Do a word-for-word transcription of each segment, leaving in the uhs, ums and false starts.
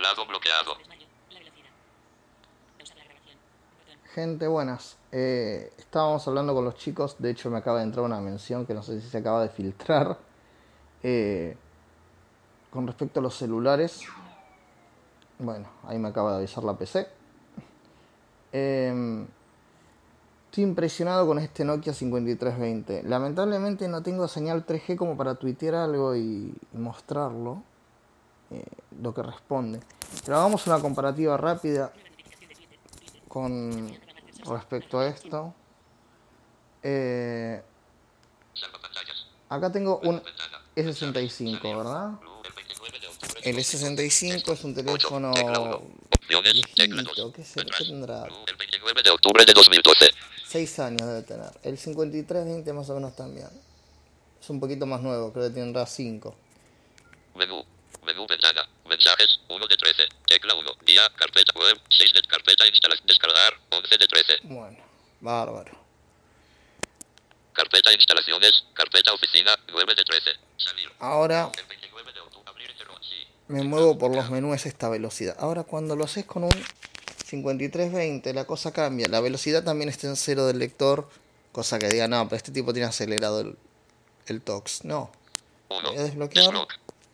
Lado bloqueado. Gente, buenas. Eh, estábamos hablando con los chicos. De hecho, me acaba de entrar una mención que no sé si se acaba de filtrar. Eh, con respecto a los celulares. Bueno, ahí me acaba de avisar la P C. Eh, estoy impresionado con este Nokia cincuenta y tres veinte. Lamentablemente no tengo señal tres G como para tuitear algo y, y mostrarlo. Eh, lo que responde. Pero hagamos una comparativa rápida con respecto a esto. Eh, acá tengo un E sesenta y cinco, ¿verdad? El E sesenta y cinco es un teléfono viejito. ¿Qué, será? ¿Qué tendrá? El veintinueve de octubre de dos mil doce. seis años debe tener. El cincuenta y tres veinte más o menos también. Es un poquito más nuevo, creo que tendrá cinco. Menú. Menú ventana. Mensajes. uno de trece. Tecla uno. Día. Carpeta web. seis de carpeta instalación. Descargar. once de trece. Bueno, bárbaro. Carpeta instalaciones. Carpeta oficina. nueve de trece. Salir. Ahora El veintinueve de octubre. Abrir interno- sí. me muevo por los menús a esta velocidad. Ahora cuando lo haces con un cincuenta y tres veinte la cosa cambia. La velocidad también está en cero del lector. Cosa que diga, no, pero este tipo tiene acelerado el, el T O X. No. uno. Voy a desbloquear. Desblock.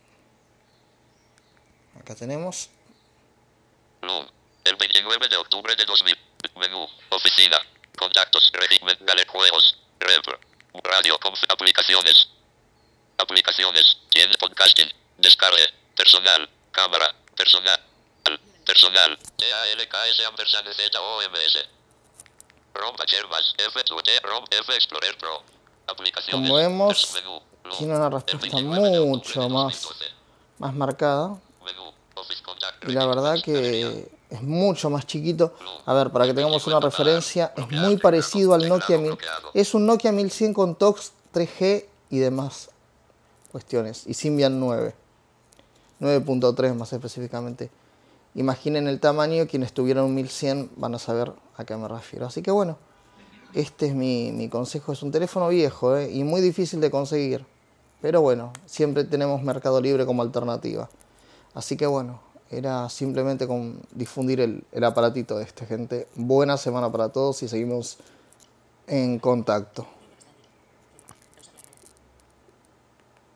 Acá tenemos. Loom. El veintinueve de octubre de dos mil. Menú. Oficina. Contactos. Régimen. Gale. Juegos. Rep. Radio. Conf. Aplicaciones. Aplicaciones. Tienda podcasting. Descargue. Personal. Cámara. Personal. Personal. T A L K S ampersand Z O M S. ROM Acherbas. F T ROM F Explorer Pro. Aplicaciones. Como vemos, Menú. Loom. tiene una El respuesta veintinueve de octubre mucho de más, dos mil doce. más marcada. Menú. Office Contact. Y la verdad Galería. que es mucho más chiquito. Loom. A ver, para que El tengamos una veintinueve apagar. referencia, es Bloquear. muy parecido al Teclado. Nokia Teclado mil. bloqueado. Es un Nokia mil cien con T O X tres G y demás cuestiones. Y Symbian nueve. nueve punto tres más específicamente. Imaginen el tamaño, quienes tuvieron un mil cien van a saber a qué me refiero. Así que bueno, este es mi, mi consejo. Es un teléfono viejo, ¿eh? Y muy difícil de conseguir. Pero bueno, siempre tenemos Mercado Libre como alternativa. Así que bueno, era simplemente con difundir el, el aparatito de este, gente. Buena semana para todos y seguimos en contacto.